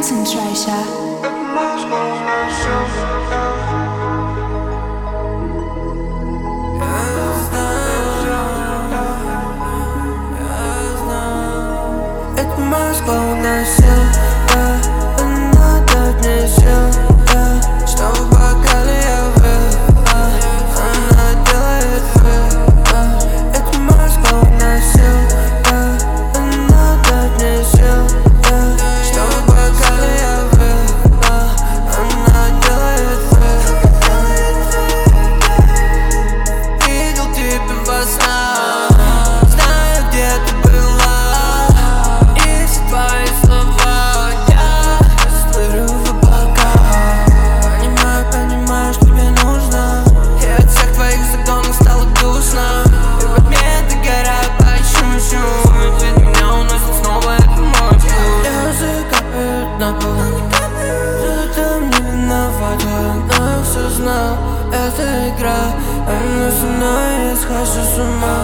Concentrator. Это Москва уносил, она дает мне сил, что в бокале я выпил, она делает вид. Это Москва уносил, она дает мне сил, что в бокале я выпил, она делает вид. Видел тебя во снах, знаю, где ты была. Ты не виновата, но я все знал. Это игра, она со мной, я схожу с ума.